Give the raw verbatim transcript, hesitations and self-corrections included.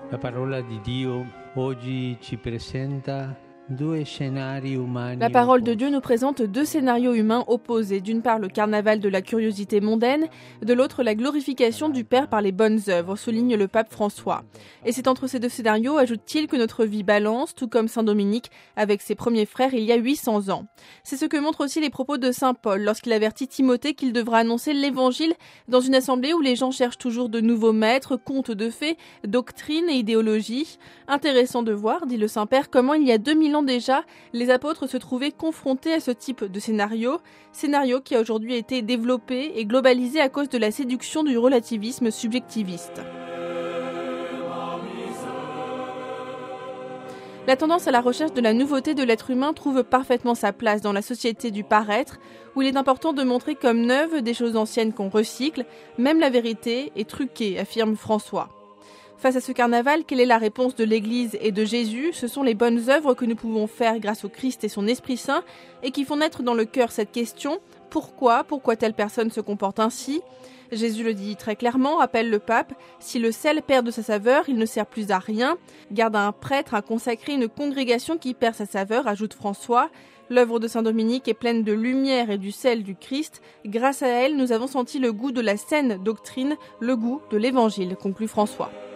La parola di Dio oggi ci presenta deux scenari umani. La parole de Dieu nous présente deux scénarios humains opposés. D'une part, le carnaval de la curiosité mondaine, de l'autre, la glorification du Père par les bonnes œuvres, souligne le pape François. Et c'est entre ces deux scénarios, ajoute-t-il, que notre vie balance, tout comme Saint Dominique avec ses premiers frères il y a huit cents ans. C'est ce que montrent aussi les propos de Saint Paul lorsqu'il avertit Timothée qu'il devra annoncer l'évangile dans une assemblée où les gens cherchent toujours de nouveaux maîtres, contes de fées, doctrines et idéologies. Intéressant de voir, dit le Saint-Père, comment il y a deux mille ans déjà, les apôtres se trouvaient confrontés à ce type de scénario, scénario qui a aujourd'hui été développé et globalisé à cause de la séduction du relativisme subjectiviste. La tendance à la recherche de la nouveauté de l'être humain trouve parfaitement sa place dans la société du paraître, où il est important de montrer comme neuves des choses anciennes qu'on recycle, même la vérité est truquée, affirme François. Face à ce carnaval, quelle est la réponse de l'Église et de Jésus ? Ce sont les bonnes œuvres que nous pouvons faire grâce au Christ et son Esprit Saint et qui font naître dans le cœur cette question « Pourquoi ? Pourquoi telle personne se comporte ainsi ?» Jésus le dit très clairement, rappelle le pape, « Si le sel perd de sa saveur, il ne sert plus à rien. Garde à un prêtre, à consacrer une congrégation qui perd sa saveur », ajoute François. L'œuvre de Saint Dominique est pleine de lumière et du sel du Christ. Grâce à elle, nous avons senti le goût de la saine doctrine, le goût de l'Évangile, conclut François.